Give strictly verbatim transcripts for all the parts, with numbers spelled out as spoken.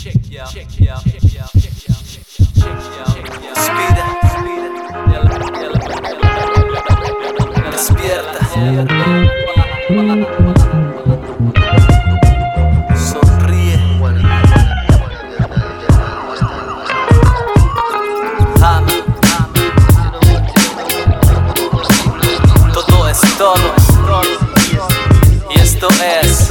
Despierta. Sonríe. Ama. Todo es todo. Y esto es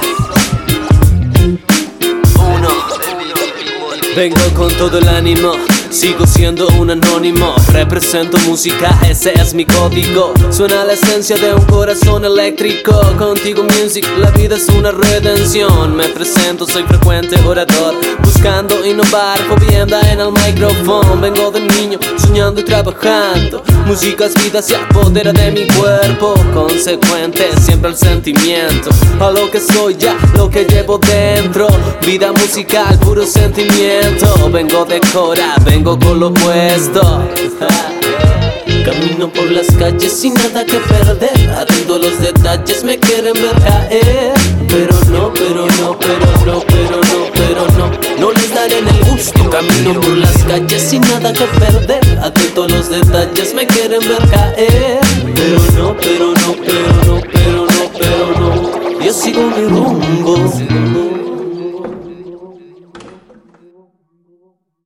uno. Vengo con todo el ánimo. Sigo siendo un anónimo, represento música, ese es mi código. Suena la esencia de un corazón eléctrico. Contigo music, la vida es una redención. Me presento, soy frecuente orador, buscando innovar, jovienda en el micrófono. Vengo de niño, soñando y trabajando. Música es vida, se apodera de mi cuerpo. Consecuente, siempre el sentimiento. A lo que soy ya, lo que llevo dentro. Vida musical, puro sentimiento. Vengo de Cora, vengo con lo opuesto. Camino por las calles sin nada que perder. Atento a los detalles, me quieren ver caer. Pero no, pero no, pero no, pero no, pero no. No les daré en el gusto. Camino por las calles sin nada que perder. Atento a los detalles, me quieren ver caer. Pero no, pero no, pero no, pero no, pero no. Yo sigo mi rumbo.